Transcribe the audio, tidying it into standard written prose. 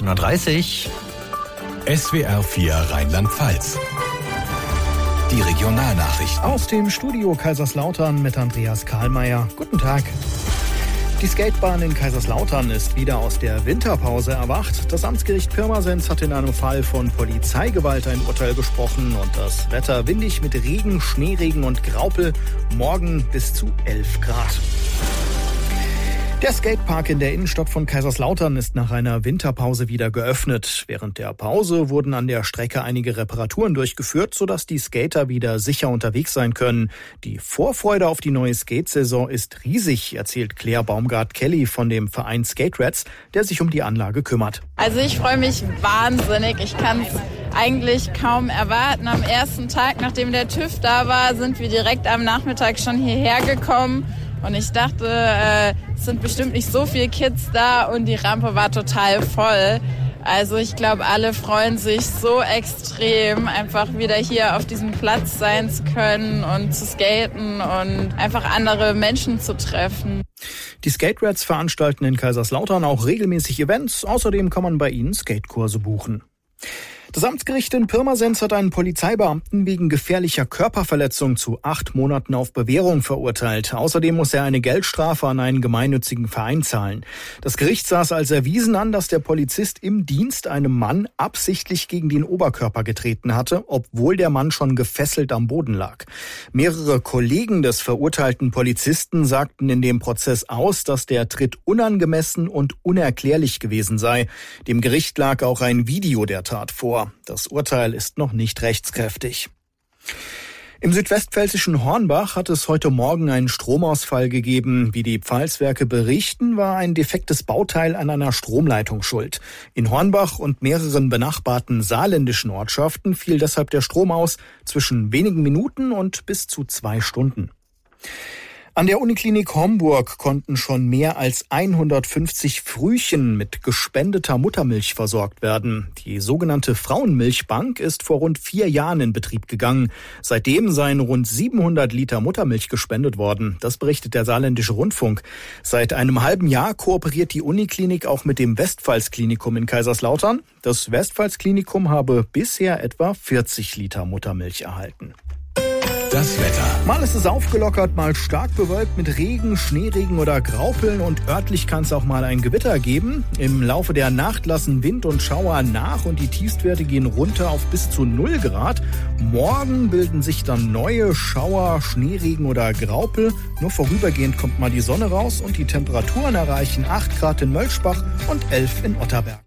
18.30 Uhr. SWR 4 Rheinland-Pfalz. Die Regionalnachrichten. Aus dem Studio Kaiserslautern mit Andreas Kahlmeier. Guten Tag. Die Skatebahn in Kaiserslautern ist wieder aus der Winterpause erwacht. Das Amtsgericht Pirmasens hat in einem Fall von Polizeigewalt ein Urteil gesprochen und das Wetter windig mit Regen, Schneeregen und Graupel. Morgen bis zu 11 Grad. Der Skatepark in der Innenstadt von Kaiserslautern ist nach einer Winterpause wieder geöffnet. Während der Pause wurden an der Strecke einige Reparaturen durchgeführt, sodass die Skater wieder sicher unterwegs sein können. Die Vorfreude auf die neue Skatesaison ist riesig, erzählt Claire Baumgart-Kelly von dem Verein Skate Rats, der sich um die Anlage kümmert. Also ich freue mich wahnsinnig. Ich kann es eigentlich kaum erwarten. Am ersten Tag, nachdem der TÜV da war, sind wir direkt am Nachmittag schon hierher gekommen. Und ich dachte, es sind bestimmt nicht so viele Kids da und die Rampe war total voll. Also ich glaube, alle freuen sich so extrem, einfach wieder hier auf diesem Platz sein zu können und zu skaten und einfach andere Menschen zu treffen. Die Skate Rats veranstalten in Kaiserslautern auch regelmäßig Events. Außerdem kann man bei ihnen Skatekurse buchen. Das Amtsgericht in Pirmasens hat einen Polizeibeamten wegen gefährlicher Körperverletzung zu 8 Monaten auf Bewährung verurteilt. Außerdem muss er eine Geldstrafe an einen gemeinnützigen Verein zahlen. Das Gericht sah es als erwiesen an, dass der Polizist im Dienst einem Mann absichtlich gegen den Oberkörper getreten hatte, obwohl der Mann schon gefesselt am Boden lag. Mehrere Kollegen des verurteilten Polizisten sagten in dem Prozess aus, dass der Tritt unangemessen und unerklärlich gewesen sei. Dem Gericht lag auch ein Video der Tat vor. Das Urteil ist noch nicht rechtskräftig. Im südwestpfälzischen Hornbach hat es heute Morgen einen Stromausfall gegeben. Wie die Pfalzwerke berichten, war ein defektes Bauteil an einer Stromleitung schuld. In Hornbach und mehreren benachbarten saarländischen Ortschaften fiel deshalb der Strom aus, zwischen wenigen Minuten und bis zu 2 Stunden. An der Uniklinik Homburg konnten schon mehr als 150 Frühchen mit gespendeter Muttermilch versorgt werden. Die sogenannte Frauenmilchbank ist vor rund 4 Jahren in Betrieb gegangen. Seitdem seien rund 700 Liter Muttermilch gespendet worden. Das berichtet der Saarländische Rundfunk. Seit einem halben Jahr kooperiert die Uniklinik auch mit dem Westpfalz-Klinikum in Kaiserslautern. Das Westpfalz-Klinikum habe bisher etwa 40 Liter Muttermilch erhalten. Das Wetter. Mal ist es aufgelockert, mal stark bewölkt mit Regen, Schneeregen oder Graupeln und örtlich kann es auch mal ein Gewitter geben. Im Laufe der Nacht lassen Wind und Schauer nach und die Tiefstwerte gehen runter auf bis zu 0 Grad. Morgen bilden sich dann neue Schauer, Schneeregen oder Graupel. Nur vorübergehend kommt mal die Sonne raus und die Temperaturen erreichen 8 Grad in Mölschbach und 11 in Otterberg.